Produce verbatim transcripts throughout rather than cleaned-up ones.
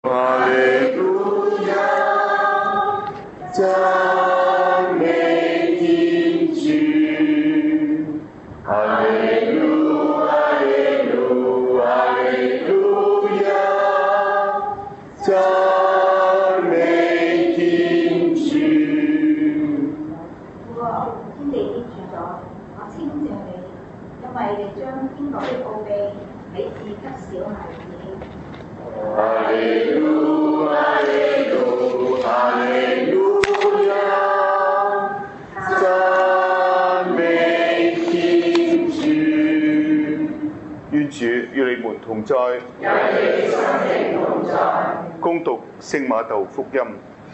哈利路亞，讚美天主。哈利路，哈利路，哈利路亞，讚美天主。 父啊，天地之主宰，我稱謝你，因為你將天國的奧秘美賜給小孩子。 哈利路，哈利路，哈利路亞，讚美天主。願主與你們同在， 與你心靈同在。 恭讀聖馬竇福音。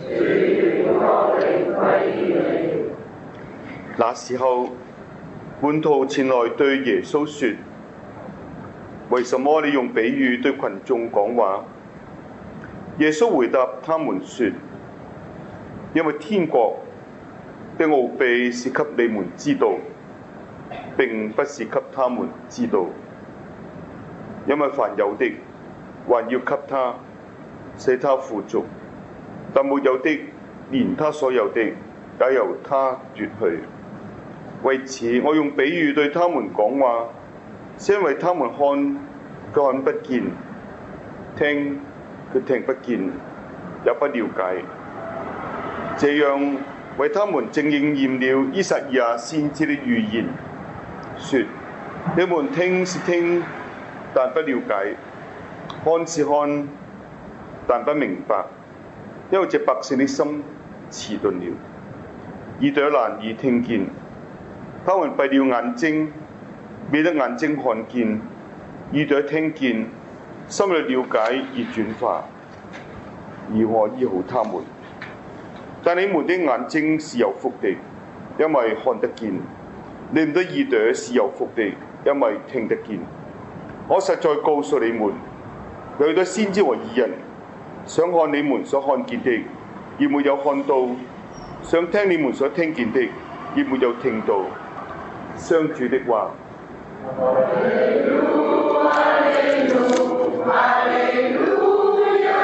那時候，門徒前來對耶穌說：為什麼你用比喻對群眾講話？耶穌回答他們說：因為天國的奧秘是給你們知道，並不是給他們知道。因為凡有的，還要給他，使他富足；但沒有的，連他所有的也由他奪去。為此，我用比喻對他們講話，是因為他們看看不見，聽佢聽不見，也不了解。這樣為他們正應驗了依撒意亞先知的預言，說：你們聽是聽，但不了解；看是看，但不明白。因為這百姓的心遲鈍了，耳朵難以聽見。他們閉了眼睛，免得眼睛看見，耳朵聽見，心裏了解而轉化，而我醫好他們。但你們的眼睛是有福的，因為看得見；你們的耳朵是有福的，因為聽得見。我實在告訴你們，有許多先知和義人想看你們所看見的，而沒有看到；想聽你們所聽見的，而沒有聽到。上主的話。 哈利路，哈利路，哈利路亞，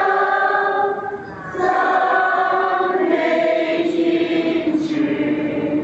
讚美天主。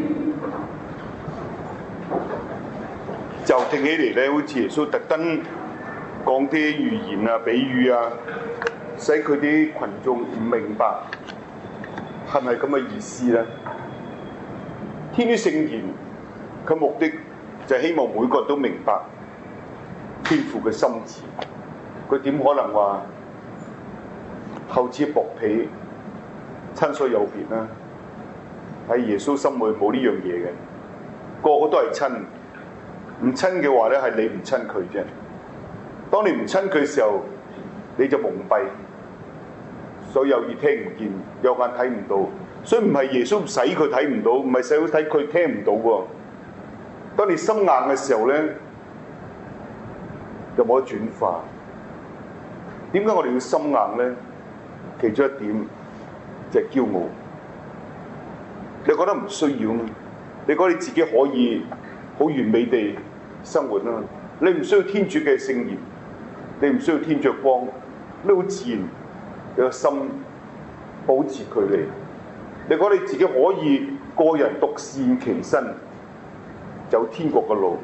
就聽起嚟咧，好似耶穌特登講啲預言啊、比喻啊，使佢啲群眾唔明白，係咪咁嘅意思咧？天主聖言佢目的就係希望每個人都明白天父嘅心志。佢點可能話厚此薄彼、親疏有別啦？喺耶穌心裏冇呢樣嘢嘅，個個都係親。唔親嘅話咧，係你唔親佢啫。當你唔親佢嘅時候，你就蒙蔽，所以有耳聽唔見，有眼睇唔到。所以唔係耶穌使佢睇唔到，唔係使佢睇佢聽唔到喎。當你心硬嘅時候咧，就冇得轉化。點解我哋要心硬咧？其中一點就係驕傲。你覺得唔需要咩？你覺得你自己可以好完美地生活啦？你唔需要天主嘅聖言，你唔需要天主嘅光，你好自然你個心保持距離。你覺得你自己可以個人獨善其身，走天國嘅路。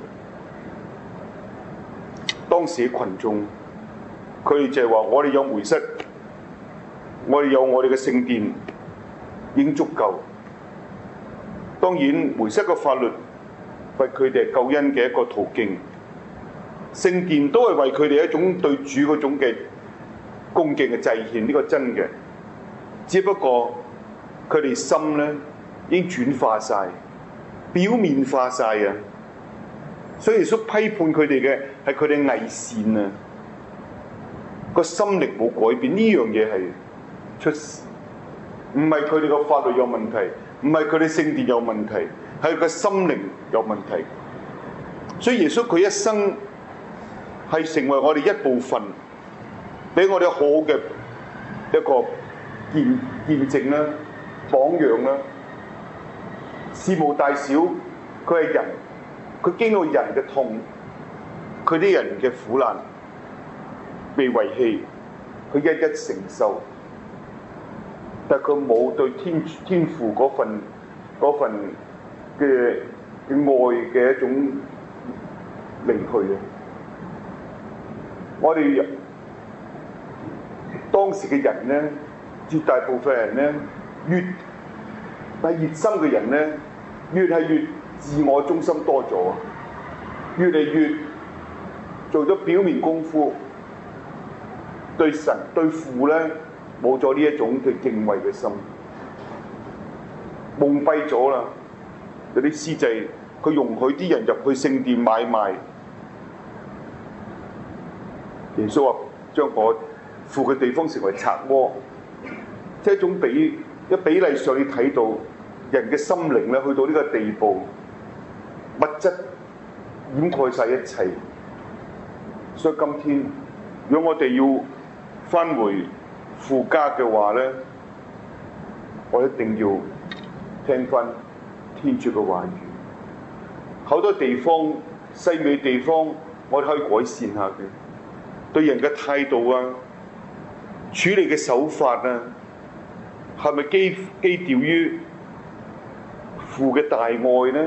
當時嘅群眾，佢哋就係話：我哋有梅瑟，我哋有我哋嘅聖殿，已經足夠。當然，梅瑟嘅法律為佢哋救恩嘅一個途徑，聖殿都係為佢哋一種對主嗰種嘅恭敬嘅祭獻，呢個真嘅。只不過佢哋心咧已經轉化晒，表面化晒啊！所以耶穌批判佢哋嘅係佢哋偽善啊，個心靈冇改變，呢樣嘢係出事，唔係佢哋個法律有問題，唔係佢哋聖殿有問題，係個心靈有問題。所以耶穌佢一生係成為我哋一部分，俾我哋好嘅一個見見證啦、榜樣啦。事無大小，佢係人，佢經過人嘅痛，佢啲人嘅苦難，被遺棄， 佢一一承受，但佢冇對天天父嗰份嗰份嘅嘅愛嘅一種離去啊！我哋當時嘅人咧，絕大部分人咧，越係熱心嘅人咧，越係越自我中心多咗，越嚟越做咗表面功夫，對神對父咧冇咗呢一種嘅敬畏嘅心，蒙蔽咗啦。有啲司祭佢容許啲人入去聖殿買賣，耶穌話將我父嘅地方成為賊窩，即係一種比一比例上你睇到人嘅心靈咧，去到呢個地步，物質掩蓋晒一切。所以今天如果我哋要返回父家嘅話咧，我一定要聽翻天主嘅話語。好多地方細微地方，我哋可以改善下嘅。對人嘅態度啊，處理嘅手法啊，係咪基基調於父嘅大愛呢？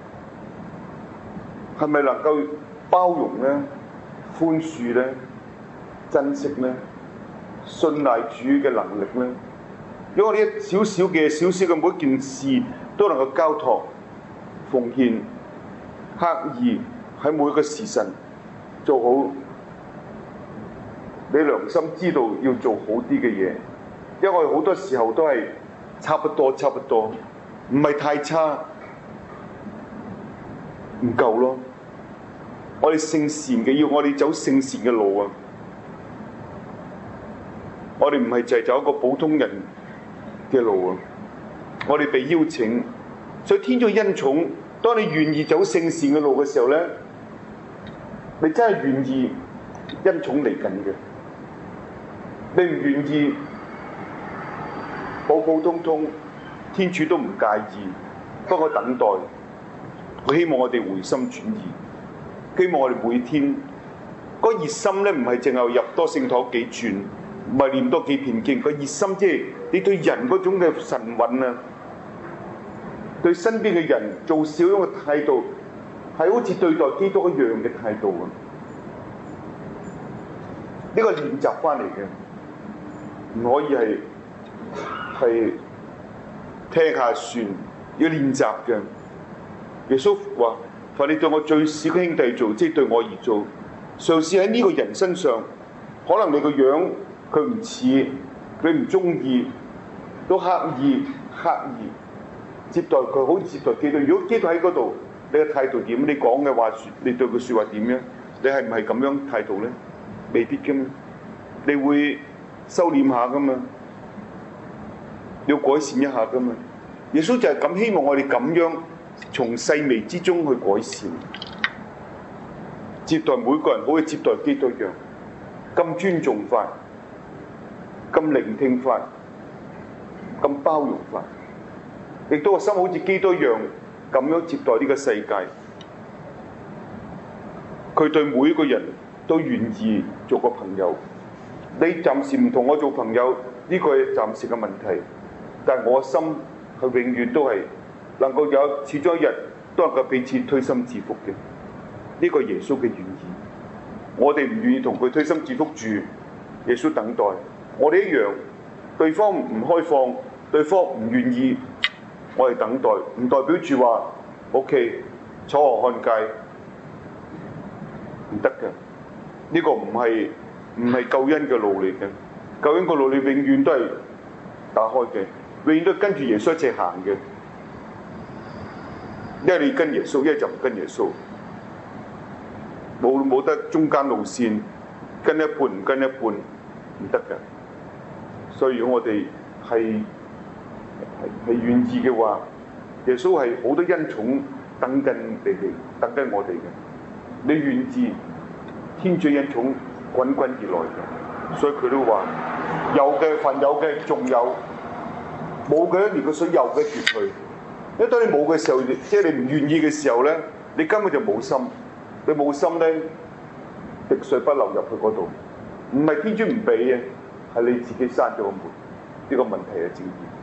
係咪能夠包容呢、寬恕呢、珍惜呢、信賴主嘅能力呢？如果我哋一少少嘅少少嘅每一件事都能夠交託、奉獻、刻意喺每一個時辰做好，你良心知道要做好啲嘅嘢，因為我哋好多時候都係差不多差不多，唔係太差，唔夠咯。我哋聖善嘅要我哋走聖善嘅路啊！我哋唔係就係走一個普通人嘅路啊！我哋被邀請，所以天主恩寵，當你願意走聖善嘅路嘅時候咧，你真係願意恩寵嚟緊嘅。你唔願意普普通通，天主都唔介意，不過等待。我希望我哋回心轉意，希望我哋每天嗰熱心咧，唔係淨係入多聖堂幾轉，唔係念多幾遍經。個熱心即係你對人嗰種嘅神韻啊，對身邊嘅人做少少嘅態度，係好似對待基督一樣嘅態度啊！呢個練習翻嚟嘅。唔可以係係聽下算，要練習嘅。耶穌話：凡你對我最小嘅兄弟做，即係對我而做。嘗試喺呢個人身上，可能你個樣佢唔似，佢唔中意，都刻意刻意接待佢，好似接待基督。如果基督喺嗰度，你嘅態度點？你講嘅話説，你對佢説話點樣？你係唔係咁樣態度咧？未必嘅嘛，你會收斂下噶嘛，要改善一下噶嘛。耶穌就係咁希望我哋咁樣從細微之中去改善，接待每個人好似接待基督一樣，咁尊重法，咁聆聽法，咁包容法，亦都個心好似基督一樣咁樣接待呢個世界。佢對每一個人都願意做個朋友。你暫時唔同我做朋友，呢個係暫時嘅問題，但係我心係永遠都係能夠有，始終一日都能夠彼此推心置腹嘅。呢個係耶穌嘅願意，我哋唔願意同佢推心置腹住，耶穌等待我哋一樣。對方唔開放，對方唔願意，我哋等待，唔代表住話 OK 楚河漢界唔得嘅。呢個唔係。唔係救恩嘅路嚟嘅，救恩嘅路你永遠都係打開嘅，永遠都跟住耶穌一齊行嘅。一係你跟耶穌，一係就唔跟耶穌，冇冇得中間路線，跟一半唔跟一半唔得㗎。所以如果我哋係係係願意嘅話，耶穌係好多恩寵等緊你哋，等緊我哋嘅。你願意天主恩寵滾滾而來嘅，所以佢都話有嘅份有嘅仲有，冇嘅連個水有嘅奪去。因為當你冇嘅時候，即係你唔願意嘅時候咧，你根本就冇心。你冇心咧，滴水不流入去嗰度。唔係天主唔俾嘅， 係你自己閂咗個門，呢、這個問題嘅症結。